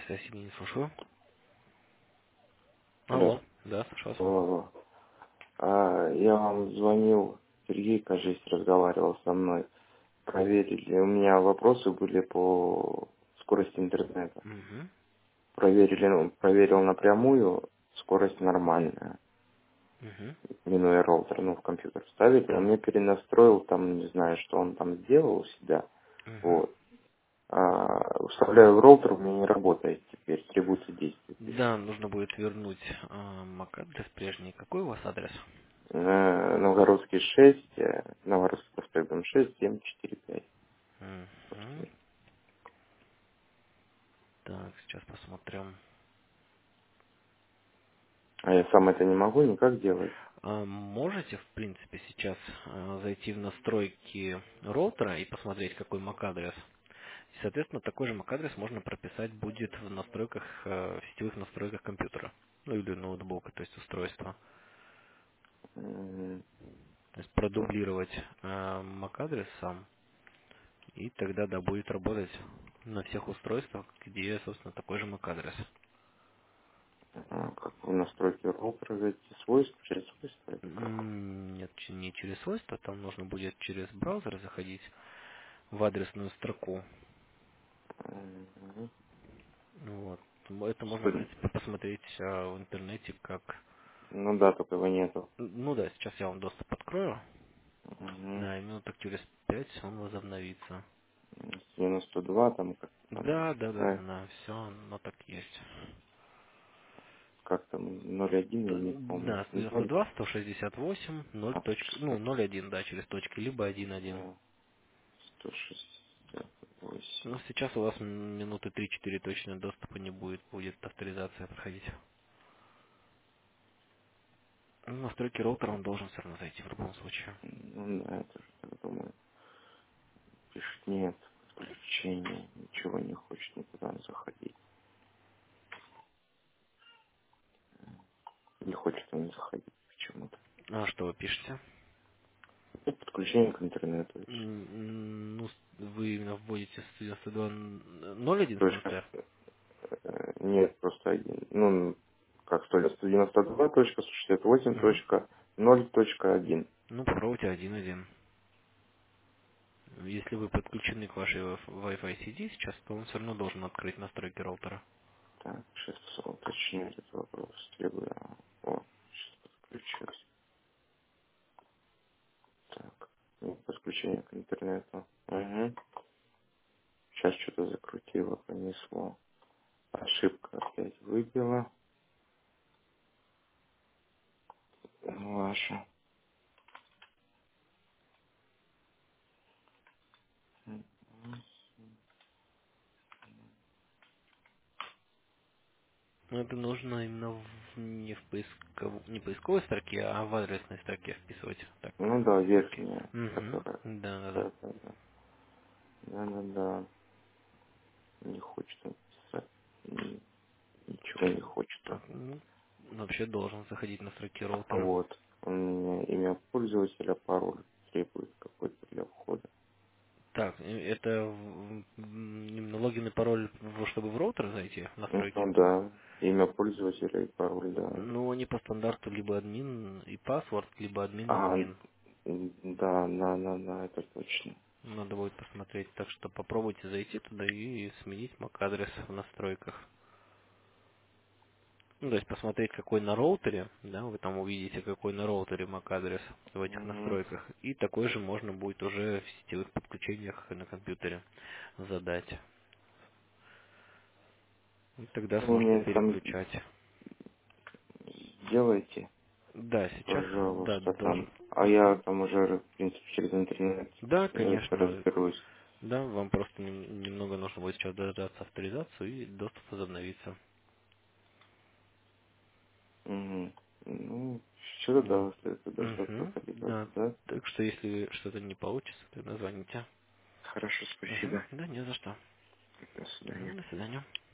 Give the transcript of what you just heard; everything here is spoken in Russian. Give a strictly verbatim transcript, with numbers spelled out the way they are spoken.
Спасибо, не слушаю. Алло. Алло, да, слушаю вас. Алло. А, я вам звонил, Сергей, кажется, разговаривал со мной. Проверили. У меня вопросы были по скорости интернета. Угу, Проверили, ну, проверил напрямую, скорость нормальная. угу, Минуя роутер, ну, в компьютер вставили. Он да. мне перенастроил, там, не знаю, что он там сделал у себя. Угу. Вот. А, вставляю в роутер, у меня не работает теперь, требуется действие, пишет. Да, нужно будет вернуть э, MAC-адрес прежний. Какой у вас адрес? Э, Новгородский шесть, э, Новгородский проспект дом шесть, семь четыре пять. Угу. Так, сейчас посмотрим. А я сам это не могу никак делать. А можете, в принципе, сейчас э, зайти в настройки роутера и посмотреть, какой MAC-адрес? И, соответственно, такой же MAC-адрес можно прописать будет в настройках, э, в сетевых настройках компьютера. Ну или ноутбука, то есть устройства. М, То есть продублировать э, MAC-адрес сам, и тогда да, будет работать на всех устройствах, где, собственно, такой же MAC-адрес. а как в настройки роутера зайти? Свойства, через свойства или как? М, Нет, ч- не через свойства, там нужно будет через браузер заходить в адресную строку. Мгм. Вот. Это можно, в Что- принципе, посмотреть а, в интернете, как... Ну да, только его нету. Ну да, сейчас я вам доступ открою. Мгм. Да, и минуток через пять он возобновится. девяносто два там как там, Да, да, да, э, да, все, оно так есть. как там, ноль один я Т- не помню. Да, сто девяносто Ноль, два, сто шестьдесят восемь, ноль а, точка, ну, шестьсот, ноль один, да, через точки, либо один один. э, сто шестьдесят восемь. Ну, сейчас у вас м, минуты три-четыре точно доступа не будет, будет авторизация проходить. Ну, настройки роутера он должен все равно зайти в любом случае. Ну да, я тоже так думаю. Пишет, нет, подключение, ничего не хочет никуда заходить. Не хочет он заходить почему-то. А что вы пишете? И подключение к интернету. М, м, Ну, с- вы именно вводите сто девяносто два ноль один в Точка, конце? э, нет, просто один. Ну, как сто девяносто два точка сто шестьдесят восемь Угу. точка ноль точка один. Ну, попробуйте один один. Если вы подключены к вашей Wi-Fi сети сейчас, то он все равно должен открыть настройки роутера. Так, сейчас уточню этот вопрос. Требую. О, сейчас подключился. Так, ну, подключение к интернету. Угу. Сейчас что-то закрутило, понесло. Ошибка опять выбила. Ваша. Но это нужно именно в- не в поисков... не поисковой строке, а в адресной строке вписывать. Так. Ну да, верхняя, Угу. которая. Да, да, да. Да, да, да. Да, да, да. Не хочет он писать. М, Ничего не хочет он. Так, ну, вообще должен заходить на строки А роутера. вот, у меня имя пользователя, пароль требует какой-то для входа. Так, э, это в- м, именно логин и пароль, в- чтобы в роутер зайти, в Ну настройки? ну да, имя пользователя и пароль, да. Ну, они по стандарту либо админ и паспорт, либо админ и А, логин. м, да, да, да, да, это точно. Надо будет посмотреть. Так что попробуйте зайти туда и сменить MAC-адрес в настройках. Ну, то есть посмотреть, какой на роутере, да, вы там увидите, какой на роутере MAC-адрес в этих Угу. настройках. И такой же можно будет уже в сетевых подключениях на компьютере задать. И тогда Вы сможете мне там переключать. сделайте, Да, сейчас, да, пожалуйста, там. должен. А я там уже, в принципе, через интернет Да, э, конечно. разберусь. Да, вам просто нем- немного нужно будет сейчас дождаться авторизацию и доступ возобновится. Угу. Ну, что-то Вот. да, остается дождаться Угу, авторизации, да. да? Так что если что-то не получится, тогда звоните. Хорошо, Угу. спасибо. Да, не за что. До свидания. Угу, до свидания.